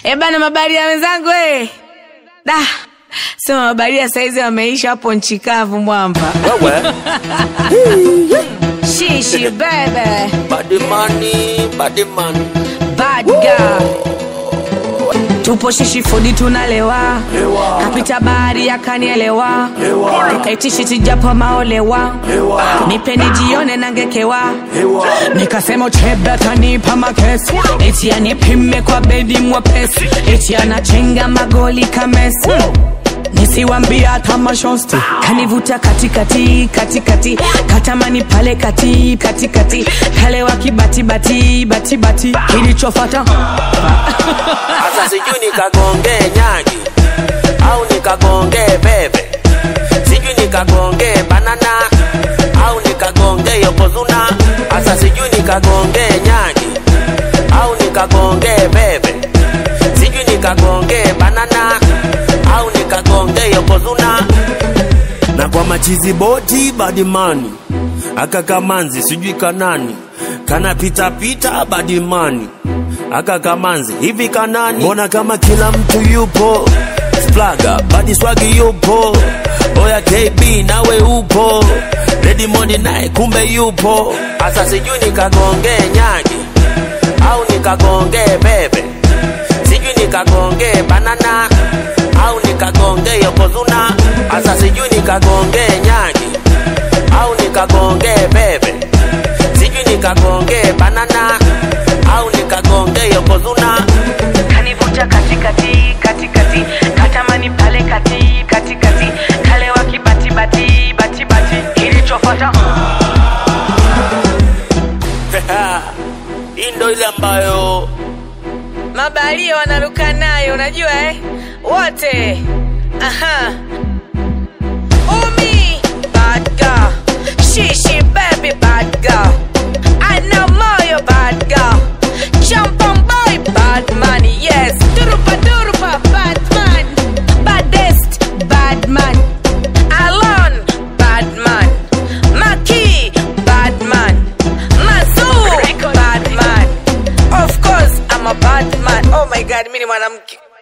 Bana mabaria wenzangu Da. Sema mabaria saizi wameisha hapo nchi kavu mwamba. Wewe. Shishi baby. Bad money. Bad girl. Tupo shishi fodi tunalewa. Kapita bahari akanielewa. Nikaitishi tijapo maolewa. Nipe nijione nangekewa. Nikasema uchebe kanipa makesi. Eti anipime kwa bedi mwepesi. Eti anachenga magoli kamesi. Nisiwambia hata mashosti. Kanivuta katikati. Katamani pale katikati. Kale wakibati bati. Kilichofata Asa sijui nikagonge nyagi au nikagonge bebe. Sijui nikagonge banana au nikagonge yokozuna. Asa sijui nikagonge nyagi au nikagonge bebe. Sijui nikagonge banana au nikagonge yokozuna. Na kwa machizi boti bad money. Aka kamanzi sijui kanani. Kana pita bad money. Aka kamanzi hivi kanani. Mbona kama kila mtu yupo. Splaga badi swagi yupo. Oya KB nawe upo. Ready money nae kumbe yupo. Asa sijui nikagonge nyagi au nikagonge bebe. Sijui nikagonge banana au nikagonge yokozuna. Asa sijui nikagonge nyagi au nikagonge bebe. Sijui nikagonge banana au nikagonge yokozuna. Kanivuta katikati. Katamani pale katikati. Kale wakibati bati. Kilichofata Hii ndo ile ambayo mabalia wanaruka nayo, unajua wote. Umi bad girl. Shishi baby bad girl. I know more bad girl. Jump on boy bad money. Yes. Durupa bad man. Baddest bad man. Alon bad man. Maki bad man. Mazu bad man. Of course I'm a bad man. Oh my god, mimi ni mwanamke.